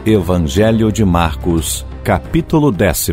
Evangelho de Marcos, capítulo 10.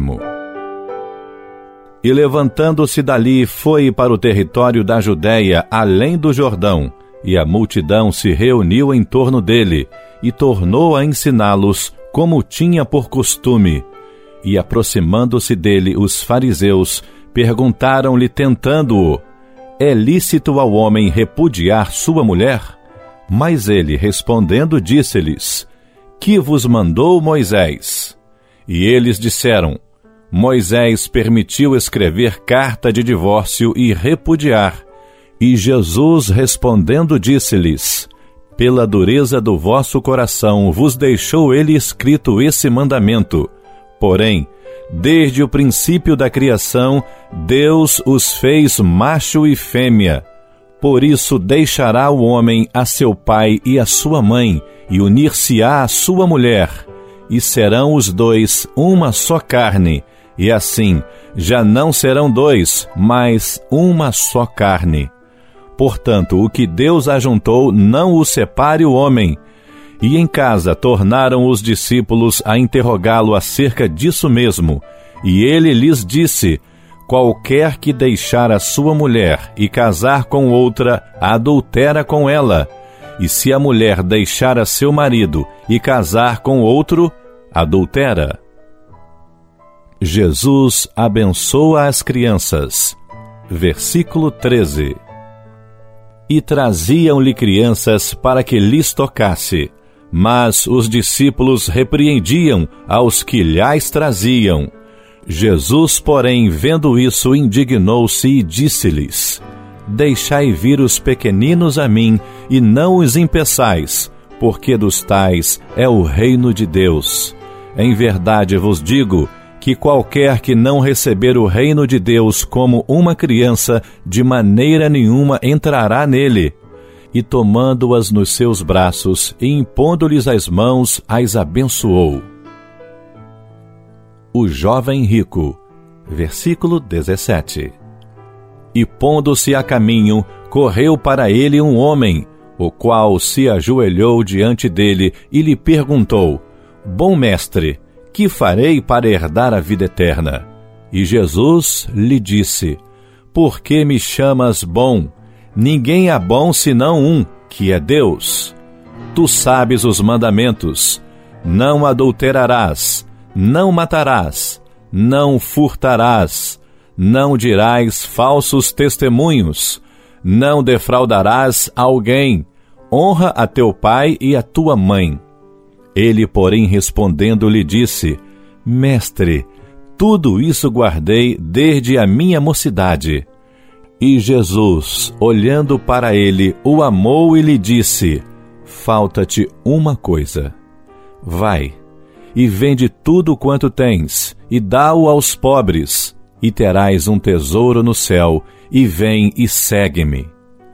E levantando-se dali, foi para o território da Judéia, além do Jordão, e a multidão se reuniu em torno dele, e tornou a ensiná-los, como tinha por costume. E aproximando-se dele os fariseus, perguntaram-lhe, tentando-o: é lícito ao homem repudiar sua mulher? Mas ele, respondendo, disse-lhes: que vos mandou Moisés? E eles disseram: Moisés permitiu escrever carta de divórcio e repudiar. E Jesus, respondendo, disse-lhes: pela dureza do vosso coração vos deixou ele escrito esse mandamento. Porém, desde o princípio da criação, Deus os fez macho e fêmea. Por isso deixará o homem a seu pai e a sua mãe, e unir-se-á à sua mulher, e serão os dois uma só carne, e assim já não serão dois, mas uma só carne. Portanto, o que Deus ajuntou, não o separe o homem. E em casa tornaram os discípulos a interrogá-lo acerca disso mesmo, e ele lhes disse: qualquer que deixar a sua mulher e casar com outra, adultera com ela. E se a mulher deixar a seu marido e casar com outro, adultera. Jesus abençoa as crianças. Versículo 13. E traziam-lhe crianças para que lhes tocasse, mas os discípulos repreendiam aos que lhas traziam. Jesus, porém, vendo isso, indignou-se e disse-lhes: deixai vir os pequeninos a mim, e não os impeçais, porque dos tais é o reino de Deus. Em verdade vos digo que qualquer que não receber o reino de Deus como uma criança, de maneira nenhuma entrará nele. E tomando-as nos seus braços e impondo-lhes as mãos, as abençoou. O jovem rico. Versículo 17. E pondo-se a caminho, correu para ele um homem, o qual se ajoelhou diante dele e lhe perguntou: bom mestre, que farei para herdar a vida eterna? E Jesus lhe disse: por que me chamas bom? Ninguém é bom senão um, que é Deus. Tu sabes os mandamentos: não adulterarás, não matarás, não furtarás, não dirás falsos testemunhos, não defraudarás alguém, honra a teu pai e a tua mãe. Ele, porém, respondendo, lhe disse: mestre, tudo isso guardei desde a minha mocidade. E Jesus, olhando para ele, o amou e lhe disse: falta-te uma coisa. Vai, e vende tudo quanto tens, e dá-o aos pobres, e terás um tesouro no céu, e vem e segue-me.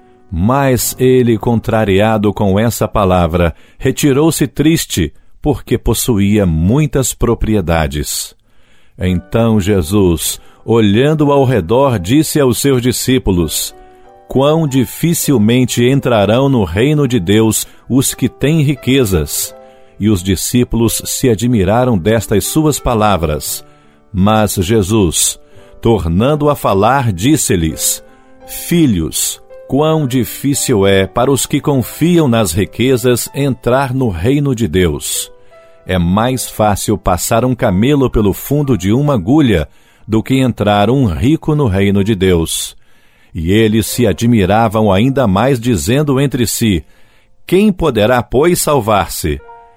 Mas ele, contrariado com essa palavra, retirou-se triste, porque possuía muitas propriedades. Então Jesus, olhando ao redor, disse aos seus discípulos: quão dificilmente entrarão no reino de Deus os que têm riquezas. E os discípulos se admiraram destas suas palavras. Mas Jesus, tornando a falar, disse-lhes: filhos, quão difícil é para os que confiam nas riquezas entrar no reino de Deus. É mais fácil passar um camelo pelo fundo de uma agulha do que entrar um rico no reino de Deus. E eles se admiravam ainda mais, dizendo entre si: quem poderá, pois, salvar-se?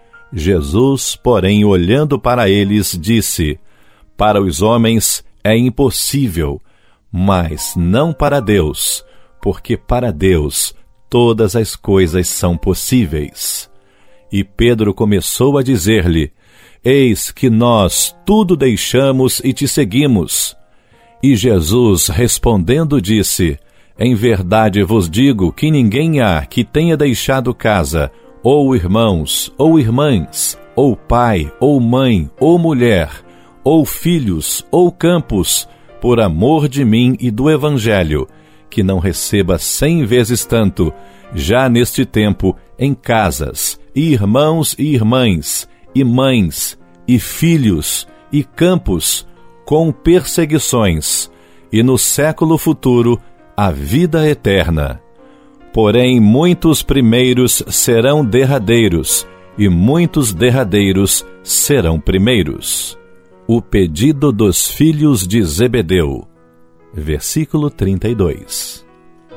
Jesus, porém, olhando para eles, disse: para os homens é impossível, mas não para Deus, porque para Deus todas as coisas são possíveis. E Pedro começou a dizer-lhe: eis que nós tudo deixamos e te seguimos. E Jesus, respondendo, disse: em verdade vos digo que ninguém há que tenha deixado casa, ou irmãos, ou irmãs, ou pai, ou mãe, ou mulher, ou filhos, ou campos, por amor de mim e do Evangelho, que não receba 100 vezes tanto, já neste tempo, em casas, e irmãos e irmãs, e mães, e filhos, e campos, com perseguições, e no século futuro a vida eterna. Porém, muitos primeiros serão derradeiros, e muitos derradeiros serão primeiros. O pedido dos filhos de Zebedeu. Versículo 32.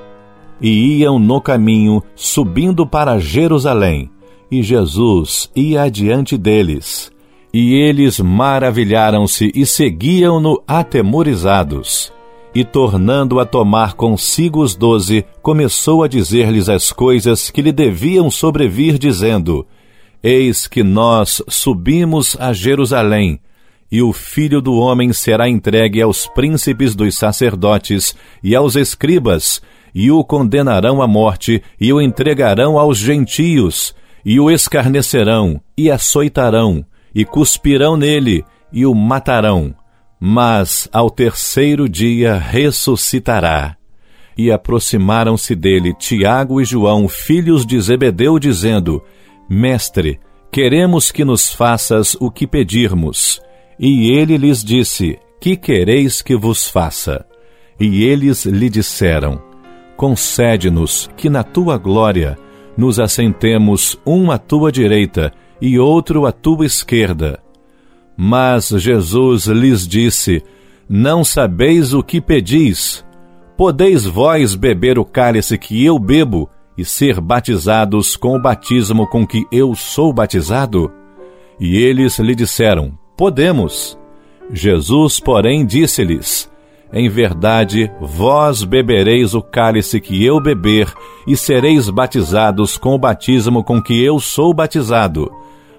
E iam no caminho, subindo para Jerusalém, e Jesus ia adiante deles. E eles maravilharam-se e seguiam-no atemorizados. E tornando a tomar consigo os 12, começou a dizer-lhes as coisas que lhe deviam sobrevir, dizendo: Eis que nós subimos a Jerusalém, e o Filho do Homem será entregue aos príncipes dos sacerdotes e aos escribas, e o condenarão à morte, e o entregarão aos gentios, e o escarnecerão, e açoitarão, e cuspirão nele, e o matarão. Mas ao terceiro dia ressuscitará. E aproximaram-se dele Tiago e João, filhos de Zebedeu, dizendo: Mestre, queremos que nos faças o que pedirmos. E ele lhes disse: Que quereis que vos faça? E eles lhe disseram: Concede-nos que na tua glória nos assentemos, um à tua direita e outro à tua esquerda. Mas Jesus lhes disse: Não sabeis o que pedis. Podeis vós beber o cálice que eu bebo e ser batizados com o batismo com que eu sou batizado? E eles lhe disseram: Podemos. Jesus, porém, disse-lhes: Em verdade, vós bebereis o cálice que eu beber e sereis batizados com o batismo com que eu sou batizado.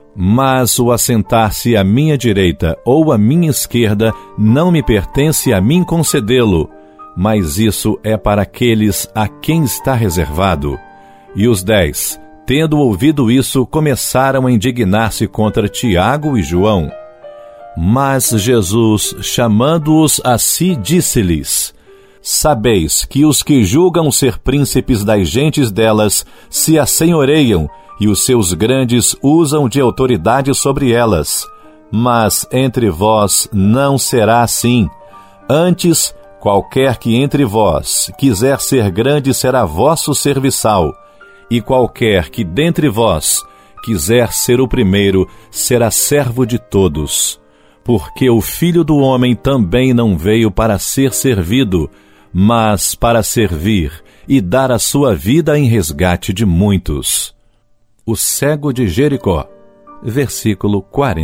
Mas o assentar-se à minha direita ou à minha esquerda não me pertence a mim concedê-lo, mas isso é para aqueles a quem está reservado. E os 10, tendo ouvido isso, começaram a indignar-se contra Tiago e João. Mas Jesus, chamando-os a si, disse-lhes: Sabeis que os que julgam ser príncipes das gentes delas se assenhoreiam, e os seus grandes usam de autoridade sobre elas. Mas entre vós não será assim. Antes, qualquer que entre vós quiser ser grande será vosso serviçal, e qualquer que dentre vós quiser ser o primeiro será servo de todos. Porque o Filho do Homem também não veio para ser servido, mas para servir e dar a sua vida em resgate de muitos. O cego de Jericó. Versículo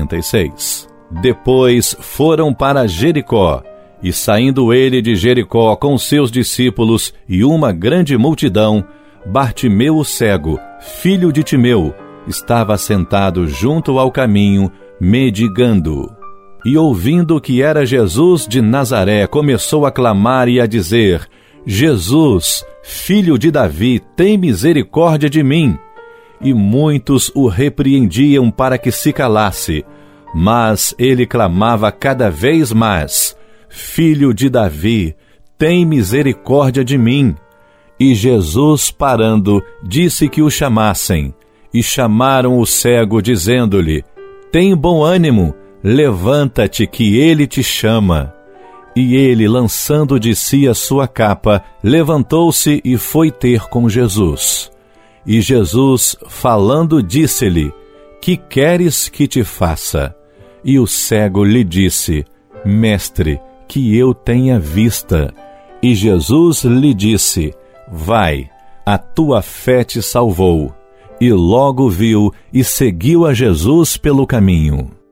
46. Depois foram para Jericó, e saindo ele de Jericó com seus discípulos e uma grande multidão, Bartimeu o cego, filho de Timeu, estava sentado junto ao caminho, mendigando. E ouvindo que era Jesus de Nazaré, começou a clamar e a dizer: Jesus, filho de Davi, tem misericórdia de mim. E muitos o repreendiam para que se calasse, mas ele clamava cada vez mais: Filho de Davi, tem misericórdia de mim. E Jesus, parando, disse que o chamassem. E chamaram o cego, dizendo-lhe: Tem bom ânimo, levanta-te, que ele te chama. E ele, lançando de si a sua capa, levantou-se e foi ter com Jesus. E Jesus, falando, disse-lhe: Que queres que te faça? E o cego lhe disse: Mestre, que eu tenha vista. E Jesus lhe disse: Vai, a tua fé te salvou. E logo viu e seguiu a Jesus pelo caminho.